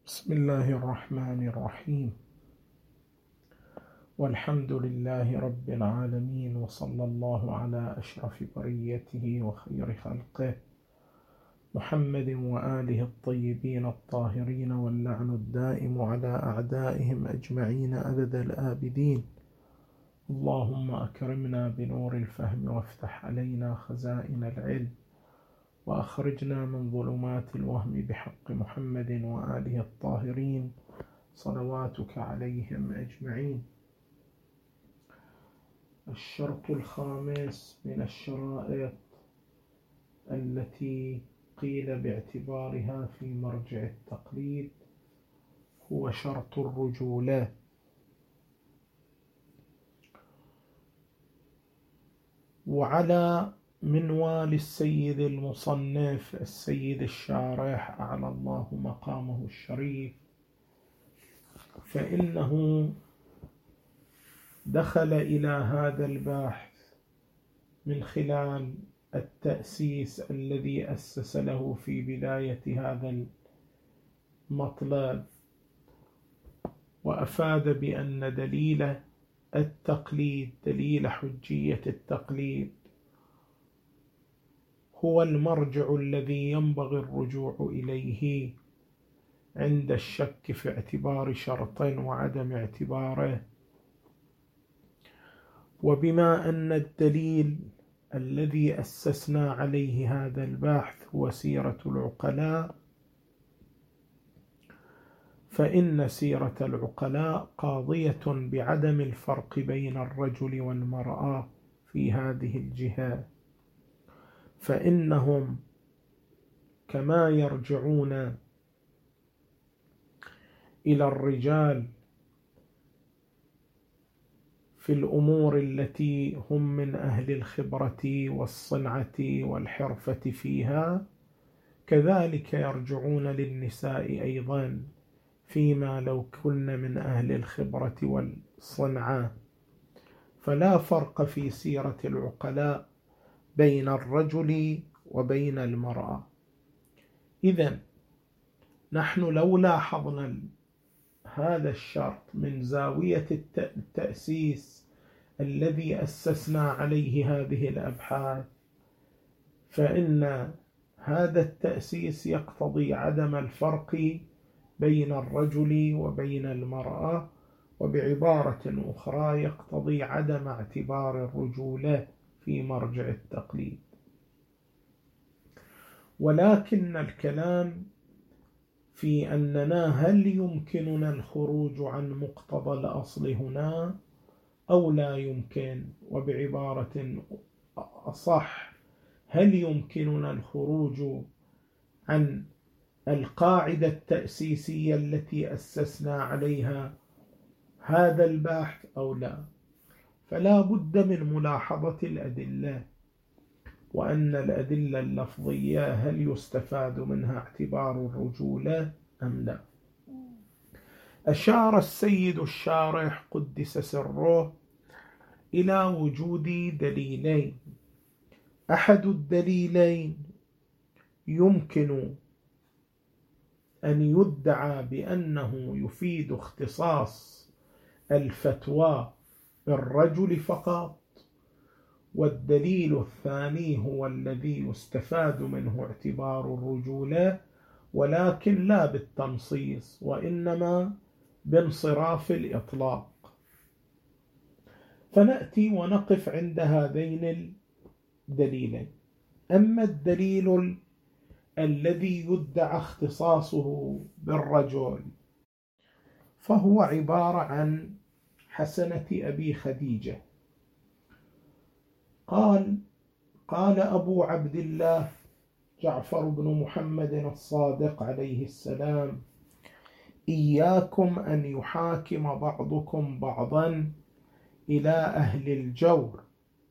بسم الله الرحمن الرحيم، والحمد لله رب العالمين، وصلى الله على أشرف بريته وخير خلقه محمد وآله الطيبين الطاهرين، واللعن الدائم على أعدائهم أجمعين أبد الآبدين. اللهم أكرمنا بنور الفهم وافتح علينا خزائن العلم، وأخرجنا من ظلمات الوهم بحق محمد وآله الطاهرين صلواتك عليهم أجمعين. الشرط الخامس من الشرائط التي قيل باعتبارها في مرجع التقليد هو شرط الرجولة. وعلى منوال السيد المصنف السيد الشارح أعلى الله مقامه الشريف، فإنه دخل إلى هذا البحث من خلال التأسيس الذي أسس له في بداية هذا المطلب، وأفاد بأن دليل التقليد، دليل حجية التقليد، هو المرجع الذي ينبغي الرجوع إليه عند الشك في اعتبار شرط وعدم اعتباره. وبما أن الدليل الذي أسسنا عليه هذا البحث هو سيرة العقلاء، فإن سيرة العقلاء قاضية بعدم الفرق بين الرجل والمرأة في هذه الجهة، فإنهم كما يرجعون إلى الرجال في الأمور التي هم من أهل الخبرة والصنعة والحرفة فيها، كذلك يرجعون للنساء أيضا فيما لو كن من أهل الخبرة والصنعة. فلا فرق في سيرة العقلاء بين الرجل وبين المرأة. إذن نحن لو لاحظنا هذا الشرط من زاوية التأسيس الذي أسسنا عليه هذه الأبحاث، فإن هذا التأسيس يقتضي عدم الفرق بين الرجل وبين المرأة، وبعبارة أخرى يقتضي عدم اعتبار الرجولة في مرجع التقليد. ولكن الكلام في أننا هل يمكننا الخروج عن مقتضى الأصل هنا أو لا يمكن، وبعبارة أصح هل يمكننا الخروج عن القاعدة التأسيسية التي أسسنا عليها هذا البحث أو لا. فلا بد من ملاحظة الأدلة، وأن الأدلة اللفظية هل يستفاد منها اعتبار الرجولة أم لا. أشار السيد الشارح قدس سره إلى وجود دليلين. أحد الدليلين يمكن أن يدعى بأنه يفيد اختصاص الفتوى بالرجل فقط، والدليل الثاني هو الذي يستفاد منه اعتبار الرجولة، ولكن لا بالتنصيص وإنما بانصراف الإطلاق. فنأتي ونقف عند هذين الدليلين. أما الدليل الذي يدعى اختصاصه بالرجل فهو عبارة عن حسنة أبي خديجة. قال أبو عبد الله جعفر بن محمد الصادق عليه السلام: إياكم أن يحاكم بعضكم بعضا إلى أهل الجور،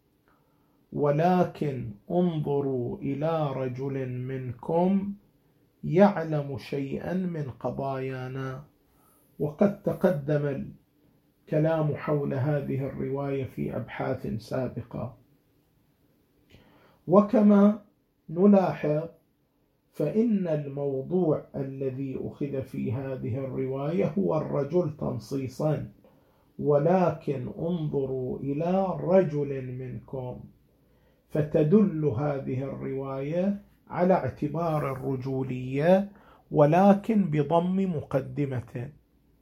ولكن انظروا إلى رجل منكم يعلم شيئا من قضايانا. وقد تقدم الكلام حول هذه الرواية في أبحاث سابقة. وكما نلاحظ فإن الموضوع الذي أخذ في هذه الرواية هو الرجل تنصيصا، ولكن انظروا إلى رجل منكم، فتدل هذه الرواية على اعتبار الرجولية ولكن بضم مقدمة.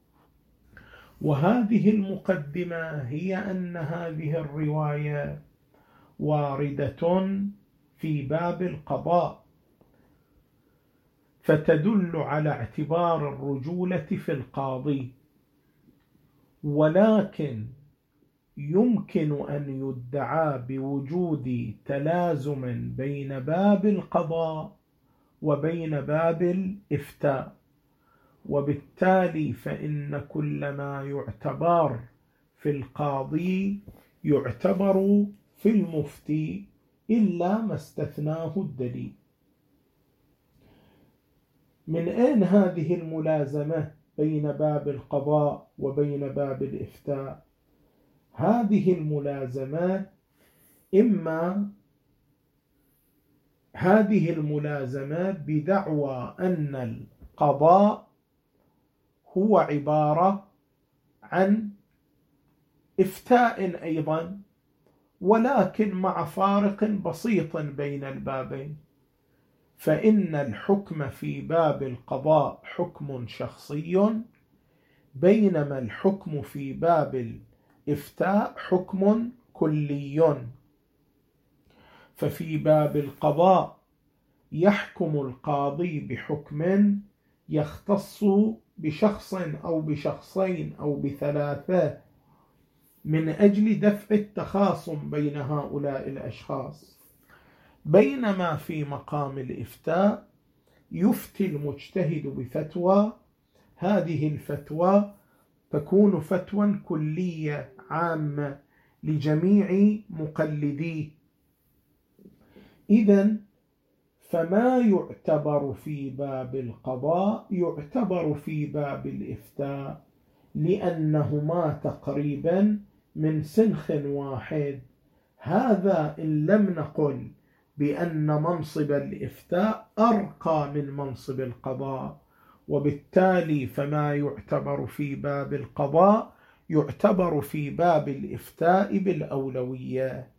وهذه المقدمة هي أن هذه الرواية واردة في باب القضاء، فتدل على اعتبار الرجولة في القاضي، ولكن يمكن أن يدعى بوجود تلازم بين باب القضاء وبين باب الإفتاء، وبالتالي فإن كل ما يعتبر في القاضي يعتبر في المفتي إلا ما استثناه الدليل. من أين هذه الملازمة بين باب القضاء وبين باب الإفتاء؟ هذه الملازمات إما هذه الملازمات بدعوى أن القضاء هو عبارة عن إفتاء أيضا، ولكن مع فارق بسيط بين البابين، فإن الحكم في باب القضاء حكم شخصي، بينما الحكم في باب الإفتاء حكم كلي. ففي باب القضاء يحكم القاضي بحكم يختص بشخص أو بشخصين أو بثلاثة من أجل دفع التخاصم بين هؤلاء الأشخاص، بينما في مقام الإفتاء يفتي المجتهد بفتوى، هذه الفتوى تكون فتوى كلية عامة لجميع مقلديه. إذن فما يعتبر في باب القضاء يعتبر في باب الإفتاء، لأنهما تقريبا من سنخ واحد. هذا إن لم نقل بأن منصب الإفتاء أرقى من منصب القضاء، وبالتالي فما يعتبر في باب القضاء يعتبر في باب الإفتاء بالأولوية.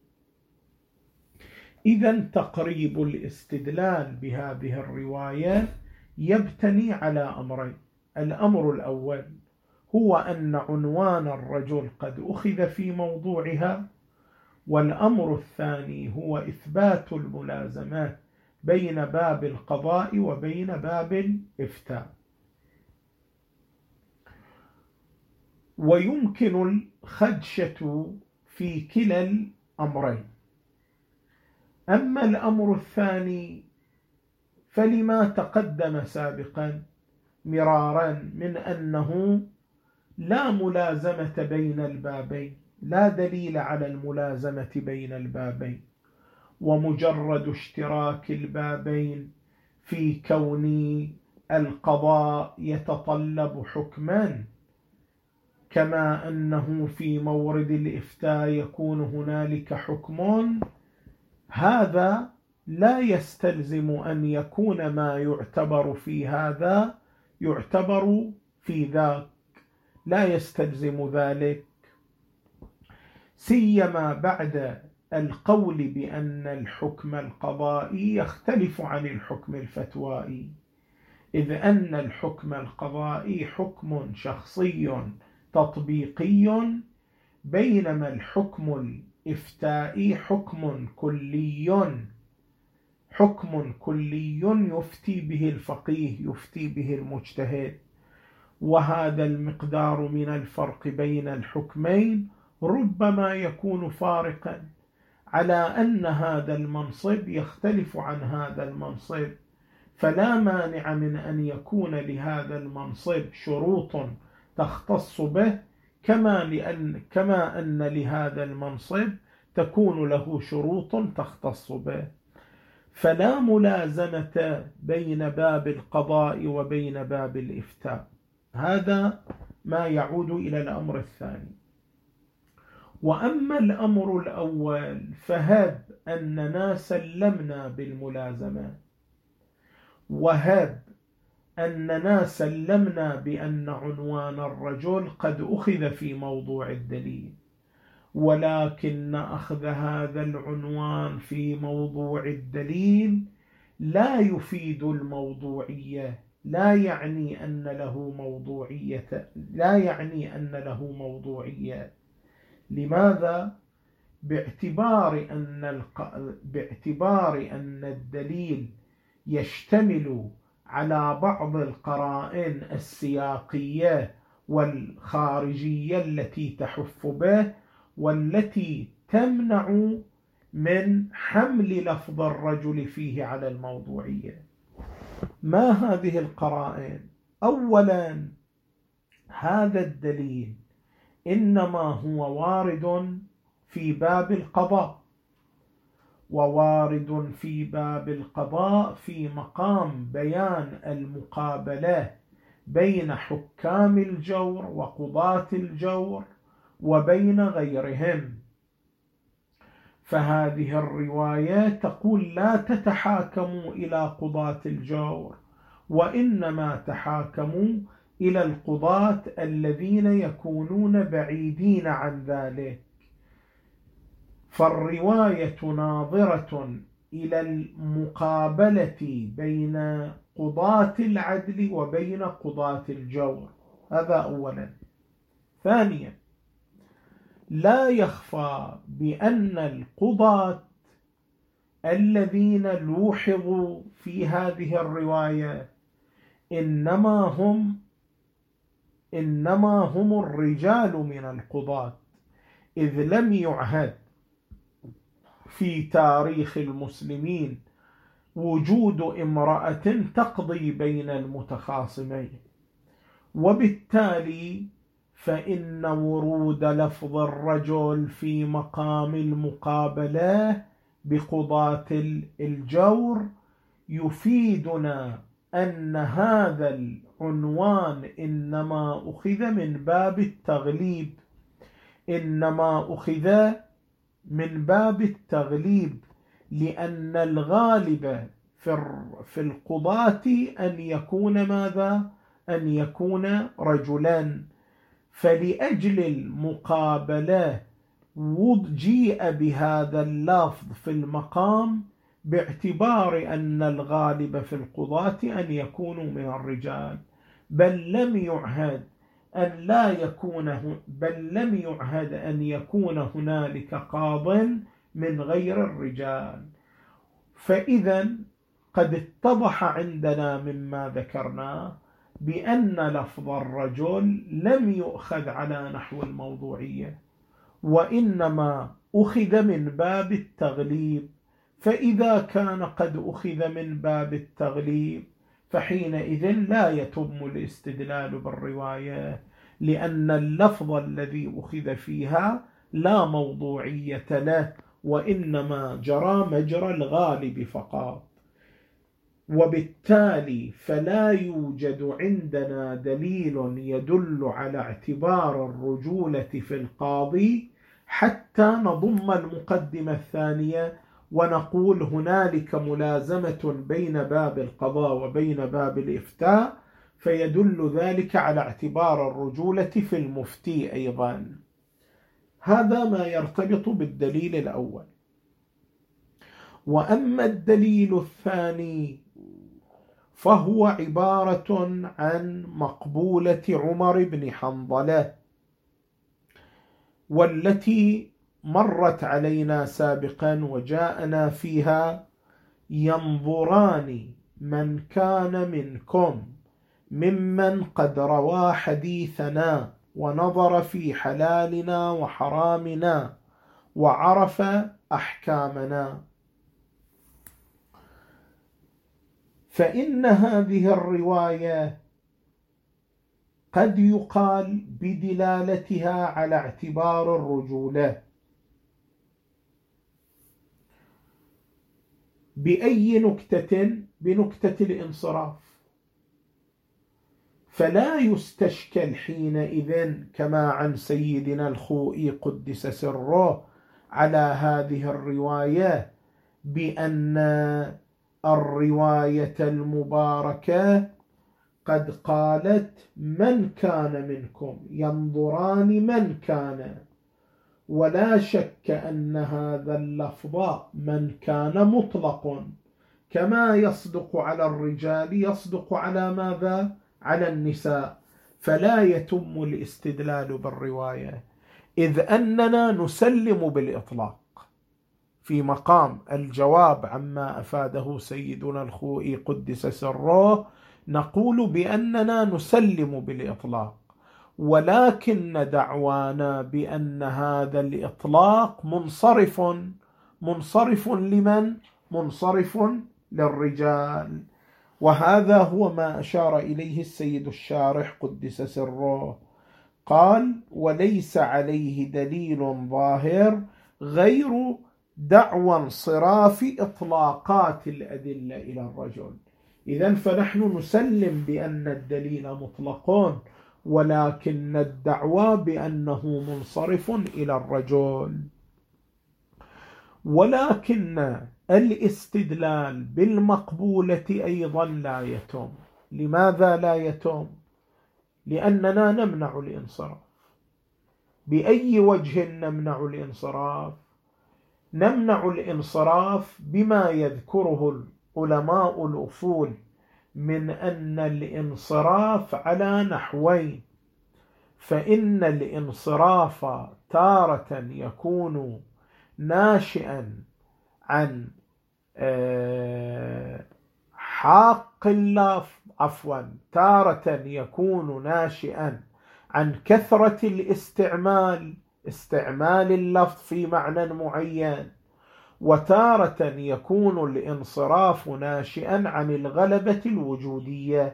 إذن تقريب الاستدلال بهذه الرواية يبتني على أمرين: الأمر الأول هو أن عنوان الرجل قد أخذ في موضوعها، والأمر الثاني هو إثبات الملازمات بين باب القضاء وبين باب الإفتاء. ويمكن الخدشة في كلا الأمرين. أما الأمر الثاني فلما تقدم سابقا مرارا من أنه لا ملازمة بين البابين، لا دليل على الملازمة بين البابين، ومجرد اشتراك البابين في كون القضاء يتطلب حكما، كما أنه في مورد الإفتاء يكون هنالك حكم، هذا لا يستلزم أن يكون ما يعتبر في هذا يعتبر في ذاك، لا يستلزم ذلك، سيما بعد القول بأن الحكم القضائي يختلف عن الحكم الفتوائي، إذ أن الحكم القضائي حكم شخصي تطبيقي، بينما الحكم الإفتائي حكم كلي يفتي به الفقيه، يفتي به المجتهد. وهذا المقدار من الفرق بين الحكمين ربما يكون فارقا، على أن هذا المنصب يختلف عن هذا المنصب، فلا مانع من أن يكون لهذا المنصب شروط تختص به، كما أن لهذا المنصب تكون له شروط تختص به. فلا ملازمة بين باب القضاء وبين باب الإفتاء. هذا ما يعود إلى الأمر الثاني. وأما الأمر الأول فهب أننا سلمنا بالملازمة، وهب أننا سلمنا بأن عنوان الرجل قد أخذ في موضوع الدليل، ولكن أخذ هذا العنوان في موضوع الدليل لا يفيد الموضوعية، لا يعني أن له موضوعية. لماذا؟ باعتبار أن الدليل يشتمل على بعض القرائن السياقية والخارجية التي تحف به، والتي تمنع من حمل لفظ الرجل فيه على الموضوعية. ما هذه القرائن؟ أولا، هذا الدليل إنما هو وارد في باب القضاء، ووارد في باب القضاء في مقام بيان المقابلة بين حكام الجور وقضاة الجور وبين غيرهم. فهذه الرواية تقول لا تتحاكموا إلى قضاة الجور، وإنما تحاكموا إلى القضاة الذين يكونون بعيدين عن ذلك. فالرواية ناظرة إلى المقابلة بين قضاة العدل وبين قضاة الجور. هذا أولا. ثانيا، لا يخفى بأن القضاة الذين لوحظوا في هذه الرواية إنما هم الرجال من القضاة، إذ لم يعهد في تاريخ المسلمين وجود امرأة تقضي بين المتخاصمين، وبالتالي فإن ورود لفظ الرجل في مقام المقابلة بقضاة الجور يفيدنا أن هذا العنوان إنما أخذ من باب التغليب، لأن الغالب في القضاة أن يكون ماذا؟ أن يكون رجلا. فلأجل المقابلة جيء بهذا اللفظ في المقام باعتبار أن الغالب في القضاة أن يكونوا من الرجال، بل لم يعهد أن يكون هنالك قاض من غير الرجال. فإذا قد اتضح عندنا مما ذكرنا بأن لفظ الرجل لم يؤخذ على نحو الموضوعية، وإنما أخذ من باب التغليب. فإذا كان قد أخذ من باب التغليب فحينئذ لا يتم الاستدلال بالرواية، لأن اللفظ الذي أخذ فيها لا موضوعية له، وإنما جرى مجرى الغالب فقط. وبالتالي فلا يوجد عندنا دليل يدل على اعتبار الرجولة في القاضي حتى نضم المقدمة الثانية ونقول هنالك ملازمة بين باب القضاء وبين باب الإفتاء، فيدل ذلك على اعتبار الرجولة في المفتي أيضا. هذا ما يرتبط بالدليل الأول. وأما الدليل الثاني فهو عبارة عن مقبولة عمر بن حنظلة، والتي مرت علينا سابقا وجاءنا فيها: ينظران من كان منكم ممن قد روى حديثنا ونظر في حلالنا وحرامنا وعرف أحكامنا. فإن هذه الرواية قد يقال بدلالتها على اعتبار الرجولة. بأي نكتة؟ بنكتة الانصراف. فلا يستشكل حينئذ كما عن سيدنا الخوئي قدس سره على هذه الرواية بأن الرواية المباركة قد قالت من كان منكم، ينظران من كان، ولا شك أن هذا اللفظ من كان مطلق، كما يصدق على الرجال يصدق على ماذا؟ على النساء، فلا يتم الاستدلال بالرواية، إذ أننا نسلم بالإطلاق. في مقام الجواب عما أفاده سيدنا الخوئي قدس سره نقول بأننا نسلم بالإطلاق، ولكن دعوانا بأن هذا الإطلاق منصرف لمن؟ منصرف للرجال. وهذا هو ما أشار إليه السيد الشارح قدس سره، قال وليس عليه دليل ظاهر غير دعوى انصراف إطلاقات الأدلة إلى الرجل. إذن فنحن نسلم بأن الدليل مطلق، ولكن الدعوى بأنه منصرف إلى الرجل. ولكن الاستدلال بالمقبولة أيضا لا يتم. لماذا لا يتم؟ لأننا نمنع الانصراف. بأي وجه نمنع الانصراف؟ نمنع الانصراف بما يذكره علماء الأصول من أن الانصراف على نحوين، فإن الانصراف تارة يكون ناشئا عن حاق اللفظ، تارة يكون ناشئا عن كثرة استعمال اللفظ في معنى معين، وتارة يكون الانصراف ناشئا عن الغلبة الوجودية.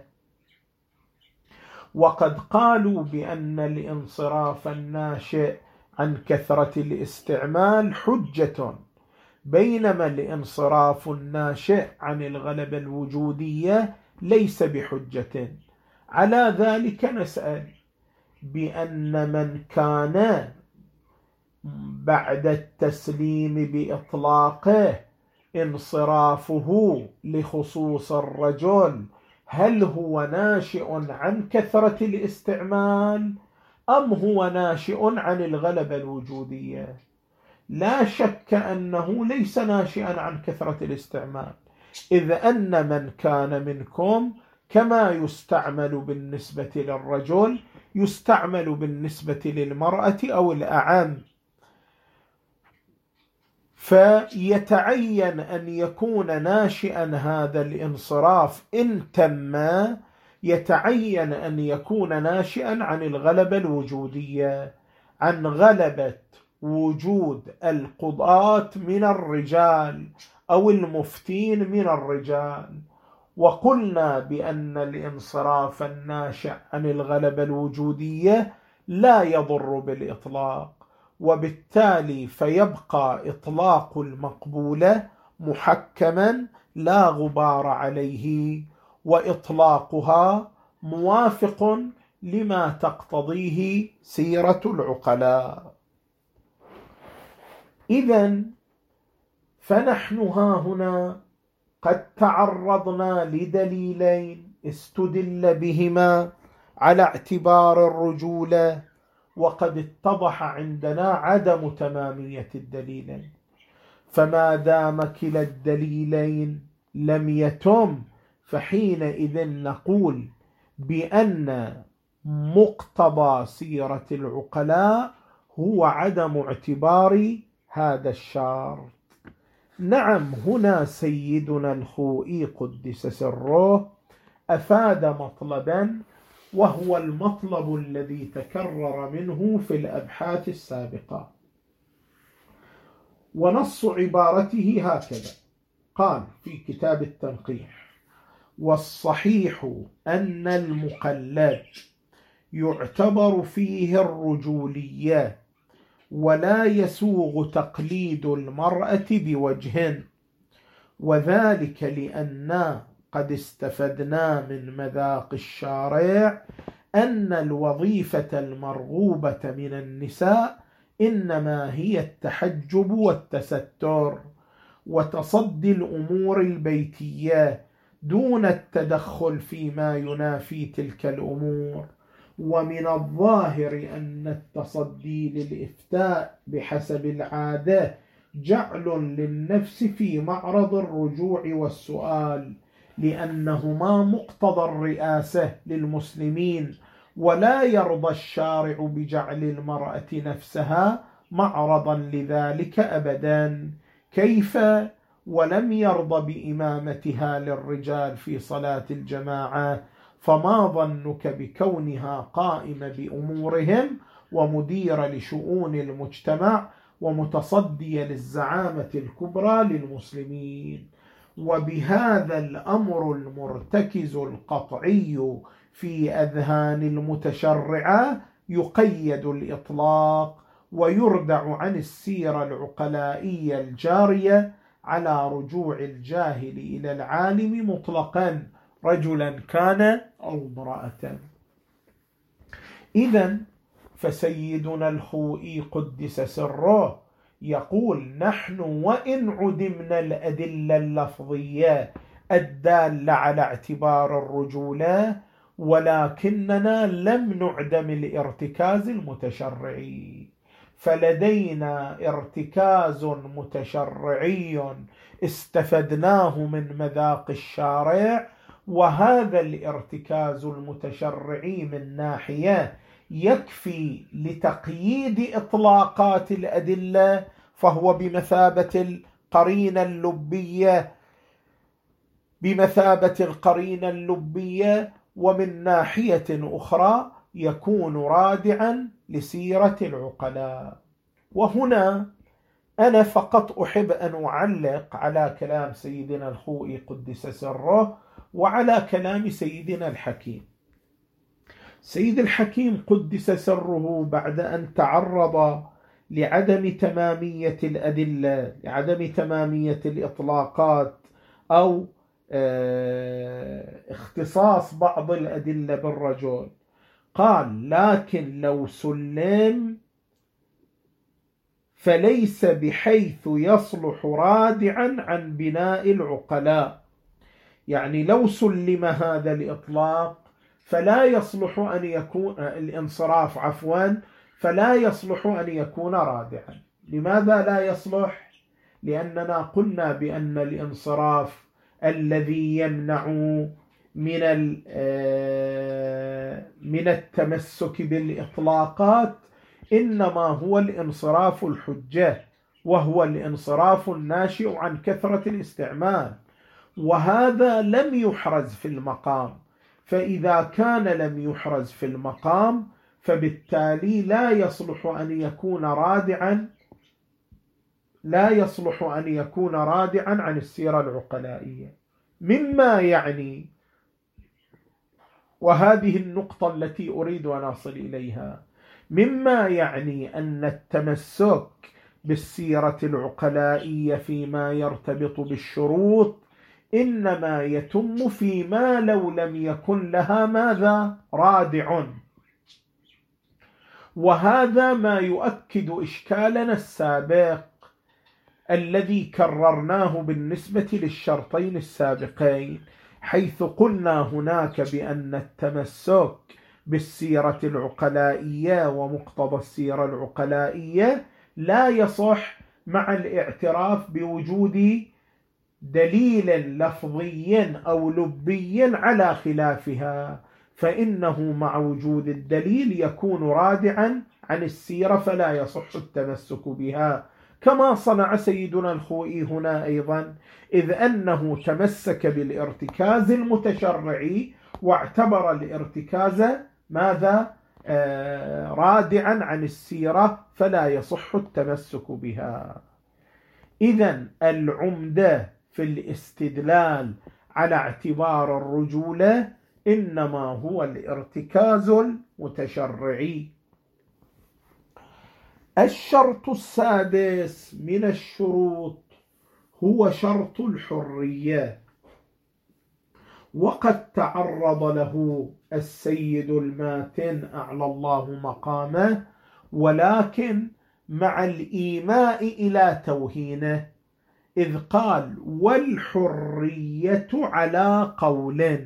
وقد قالوا بأن الانصراف الناشئ عن كثرة الاستعمال حجة، بينما الانصراف الناشئ عن الغلبة الوجودية ليس بحجة. على ذلك نسأل بأن من كان بعد التسليم بإطلاقه انصرافه لخصوص الرجل هل هو ناشئ عن كثرة الاستعمال أم هو ناشئ عن الغلبة الوجودية؟ لا شك أنه ليس ناشئا عن كثرة الاستعمال، إذ أن من كان منكم كما يستعمل بالنسبة للرجل يستعمل بالنسبة للمرأة أو الأعم، فيتعين أن يكون ناشئا هذا الانصراف إن تم، يتعين أن يكون ناشئا عن الغلبة الوجودية، عن غلبة وجود القضاة من الرجال أو المفتين من الرجال. وقلنا بأن الانصراف الناشئ عن الغلبة الوجودية لا يضر بالإطلاق، وبالتالي فيبقى إطلاق المقبولة محكما لا غبار عليه، وإطلاقها موافق لما تقتضيه سيرة العقلاء. إذن فنحن هنا قد تعرضنا لدليلين استدل بهما على اعتبار الرجولة، وقد اتضح عندنا عدم تمامية الدليلين، فما دام كلا الدليلين لم يتم فحينئذ نقول بأن مقتضى سيرة العقلاء هو عدم اعتبار هذا الشرط. نعم، هنا سيدنا الخوئي قدس سره أفاد مطلبا، وهو المطلب الذي تكرر منه في الأبحاث السابقة، ونص عبارته هكذا، قال في كتاب التنقيح: والصحيح أن المقلد يعتبر فيه الرجولية، ولا يسوغ تقليد المرأة بوجه، وذلك لأننا قد استفدنا من مذاق الشارع أن الوظيفة المرغوبة من النساء إنما هي التحجب والتستر، وتصدي الأمور البيتية دون التدخل فيما ينافي تلك الأمور. ومن الظاهر أن التصدي للإفتاء بحسب العادة جعل للنفس في معرض الرجوع والسؤال، لأنهما مقتضى الرئاسة للمسلمين، ولا يرضى الشارع بجعل المرأة نفسها معرضا لذلك أبدا. كيف ولم يرضى بإمامتها للرجال في صلاة الجماعة؟ فما ظنك بكونها قائمة بأمورهم ومديرة لشؤون المجتمع ومتصدية للزعامة الكبرى للمسلمين؟ وبهذا الأمر المرتكز القطعي في أذهان المتشرعة يقيد الإطلاق ويردع عن السيرة العقلائية الجارية على رجوع الجاهل إلى العالم مطلقا، رجلا كان أو امرأة. إذن فسيدنا الخوئي قدس سره يقول: نحن وإن عدمنا الأدلة اللفظية الدالة على اعتبار الرجولة، ولكننا لم نعدم الارتكاز المتشرعي، فلدينا ارتكاز متشرعي استفدناه من مذاق الشارع، وهذا الارتكاز المتشرعي من ناحية يكفي لتقييد إطلاقات الأدلة، فهو بمثابة القرينة اللبية، ومن ناحية أخرى يكون رادعا لسيرة العقلاء. وهنا أنا فقط أحب أن أعلق على كلام سيدنا الخوئي قدس سره وعلى كلام سيدنا الحكيم. سيد الحكيم قدس سره بعد أن تعرض لعدم تمامية الأدلة، لعدم تمامية الإطلاقات أو اختصاص بعض الأدلة بالرجل، قال: لكن لو سلم فليس بحيث يصلح رادعا عن بناء العقلاء. يعني لو سلم هذا الإطلاق فلا يصلح أن يكون الانصراف فلا يصلح أن يكون رادعا. لماذا لا يصلح؟ لأننا قلنا بأن الانصراف الذي يمنع من التمسك بالإطلاقات إنما هو الانصراف الحجة، وهو الانصراف الناشئ عن كثرة الاستعمال، وهذا لم يحرز في المقام. فإذا كان لم يحرز في المقام فبالتالي لا يصلح أن يكون رادعا عن السيرة العقلائية. مما يعني، وهذه النقطة التي أريد أن أصل إليها، مما يعني أن التمسك بالسيرة العقلائية فيما يرتبط بالشروط إنما يتم فيما لو لم يكن لها ماذا؟ رادع. وهذا ما يؤكد إشكالنا السابق الذي كررناه بالنسبة للشرطين السابقين، حيث قلنا هناك بأن التمسك بالسيرة العقلائية ومقتضى السيرة العقلائية لا يصح مع الاعتراف بوجود دليل لفظي أو لبي على خلافها، فإنه مع وجود الدليل يكون رادعا عن السيرة فلا يصح التمسك بها، كما صنع سيدنا الخوئي هنا أيضا، إذ أنه تمسك بالارتكاز المتشرعي واعتبر الارتكاز ماذا؟ رادعا عن السيرة فلا يصح التمسك بها. إذن العمدة في الاستدلال على اعتبار الرجولة إنما هو الارتكاز المتشرعي. الشرط السادس من الشروط هو شرط الحرية، وقد تعرض له السيد الماتن أعلى الله مقامه، ولكن مع الإيماء إلى توهينه. إذ قال والحرية على قول،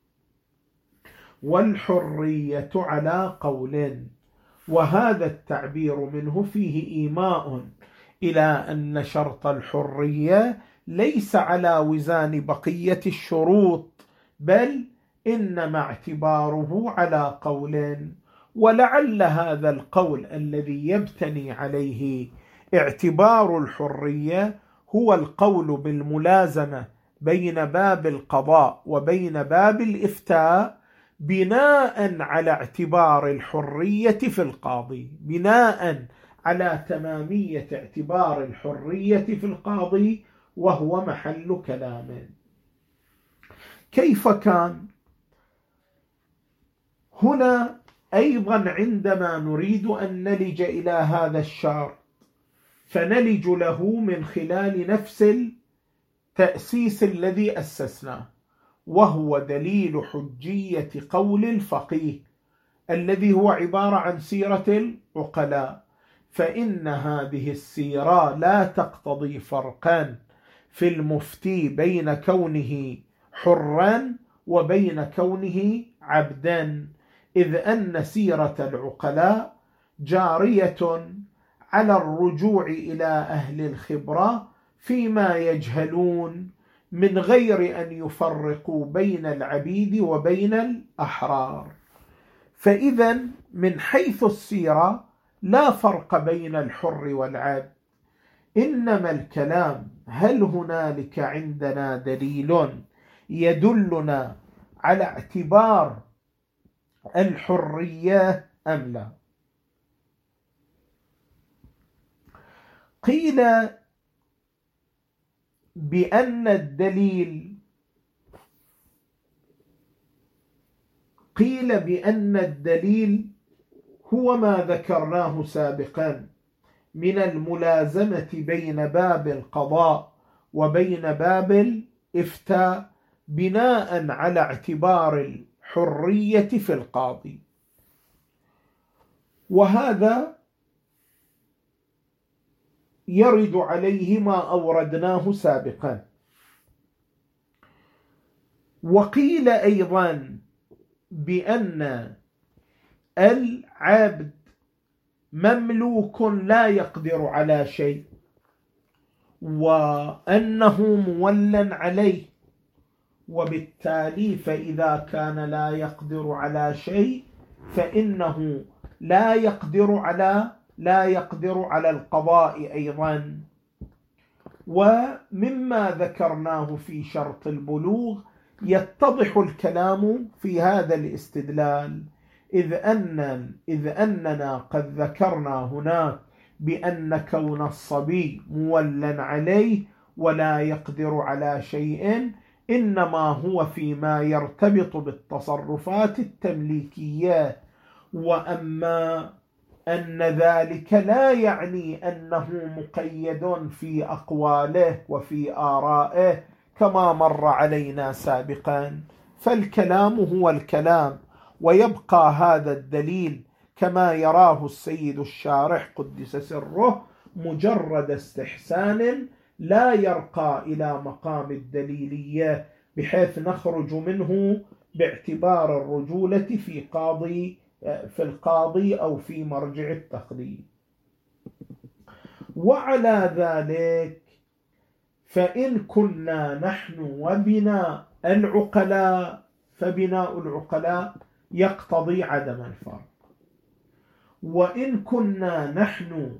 والحرية على قول، وهذا التعبير منه فيه إيماء إلى أن شرط الحرية ليس على وزان بقية الشروط، بل إنما اعتباره على قول. ولعل هذا القول الذي يبتني عليه اعتبار الحرية هو القول بالملازمة بين باب القضاء وبين باب الإفتاء بناء على اعتبار الحرية في القاضي، بناء على تمامية اعتبار الحرية في القاضي، وهو محل كلام. كيف كان؟ هنا أيضا عندما نريد أن نلج إلى هذا الشرط فنلج له من خلال نفس التأسيس الذي أسسناه، وهو دليل حجية قول الفقيه الذي هو عبارة عن سيرة العقلاء. فإن هذه السيرة لا تقتضي فرقا في المفتي بين كونه حرا وبين كونه عبدا، إذ أن سيرة العقلاء جارية على الرجوع إلى أهل الخبرة فيما يجهلون من غير أن يفرقوا بين العبيد وبين الأحرار. فإذا من حيث السيرة لا فرق بين الحر والعبد، إنما الكلام هل هنالك عندنا دليل يدلنا على اعتبار الحرية أم لا؟ قيل بأن الدليل هو ما ذكرناه سابقا من الملازمة بين باب القضاء وبين باب الإفتاء بناء على اعتبار الحرية في القاضي، وهذا يرد عليه ما أوردناه سابقا. وقيل أيضا بأن العبد مملوك لا يقدر على شيء، وأنه مولى عليه، وبالتالي فإذا كان لا يقدر على شيء فإنه لا يقدر على القضاء أيضا. ومما ذكرناه في شرط البلوغ يتضح الكلام في هذا الاستدلال، إذ أننا قد ذكرنا هناك بأن كون الصبي مولى عليه ولا يقدر على شيء إنما هو فيما يرتبط بالتصرفات التمليكية، وأما أن ذلك لا يعني أنه مقيد في أقواله وفي آرائه كما مر علينا سابقا. فالكلام هو الكلام، ويبقى هذا الدليل كما يراه السيد الشارح قدس سره مجرد استحسان لا يرقى إلى مقام الدليلية بحيث نخرج منه باعتبار الرجولة في القاضي أو في مرجع التقليد. وعلى ذلك فإن كنا نحن وبناء العقلاء فبناء العقلاء يقتضي عدم الفرق، وإن كنا نحن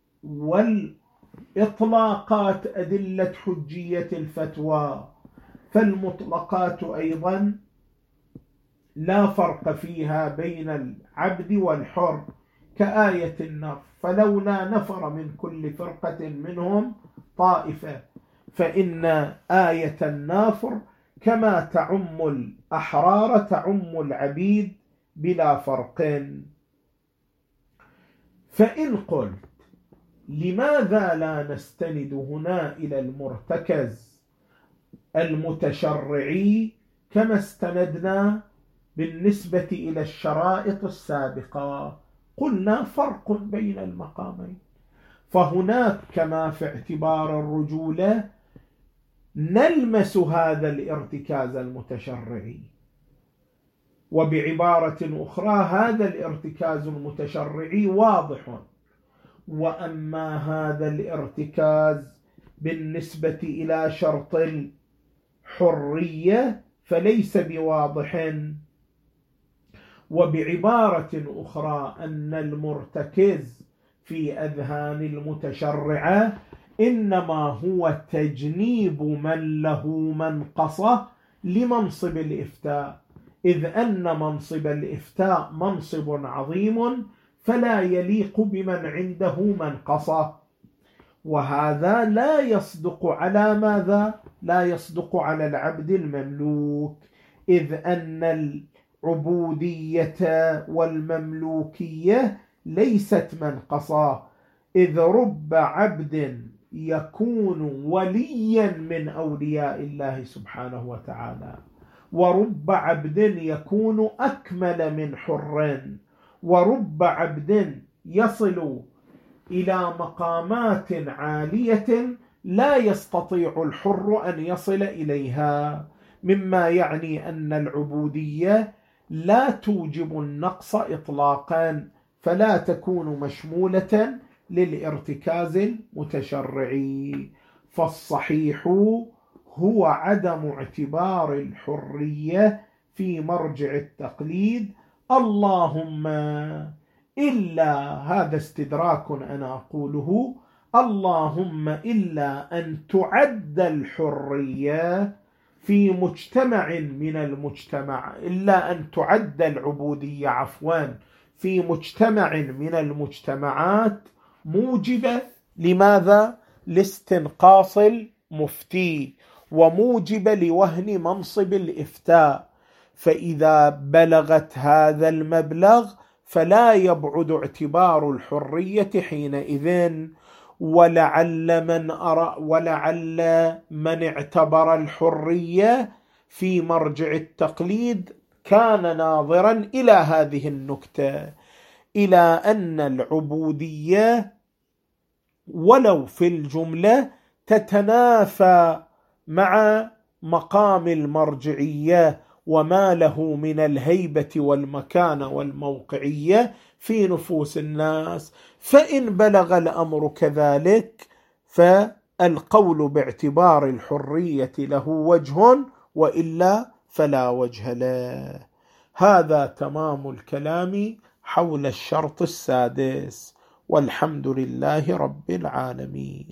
والإطلاقات أدلة حجية الفتوى فالمطلقات أيضا لا فرق فيها بين العبد والحر كآية النفر، فلولا نفر من كل فرقة منهم طائفة، فإن آية النافر كما تعم الأحرار تعم العبيد بلا فرق. فإن قلت لماذا لا نستند هنا إلى المرتكز المتشرعي كما استندنا بالنسبة إلى الشرائط السابقة؟ قلنا فرق بين المقامين، فهناك كما في اعتبار الرجولة نلمس هذا الارتكاز المتشرعي. وبعبارة أخرى هذا الارتكاز المتشرعي واضح، وأما هذا الارتكاز بالنسبة إلى شرط الحرية فليس بواضح. وبعبارة أخرى أن المرتكز في أذهان المتشرعة إنما هو تجنيب من له منقصة لمنصب الإفتاء، إذ أن منصب الإفتاء منصب عظيم فلا يليق بمن عنده منقصة. وهذا لا يصدق على ماذا؟ لا يصدق على العبد المملوك، إذ أن العبودية والمملوكية ليست منقصة، إذ رب عبد يكون وليا من أولياء الله سبحانه وتعالى، ورب عبد يكون أكمل من حر، ورب عبد يصل إلى مقامات عالية لا يستطيع الحر أن يصل إليها، مما يعني أن العبودية لا توجب النقص إطلاقا، فلا تكون مشمولة للارتكاز المتشرعي. فالصحيح هو عدم اعتبار الحرية في مرجع التقليد، اللهم إلا، هذا استدراك أنا أقوله، اللهم إلا أن تعد الحرية في مجتمع من المجتمع، إلا أن تعد العبودية عفوا في مجتمع من المجتمعات موجبة لماذا؟ لاستنقاص المفتي، وموجبة لوهن منصب الإفتاء، فإذا بلغت هذا المبلغ فلا يبعد اعتبار الحرية حينئذ. ولعل من اعتبر الحرية في مرجع التقليد كان ناظرا إلى هذه النكتة، إلى أن العبودية ولو في الجملة تتنافى مع مقام المرجعية وما له من الهيبة والمكانة والموقعية في نفوس الناس، فإن بلغ الأمر كذلك فالقول باعتبار الحرية له وجه، وإلا فلا وجه له. هذا تمام الكلام حول الشرط السادس، والحمد لله رب العالمين.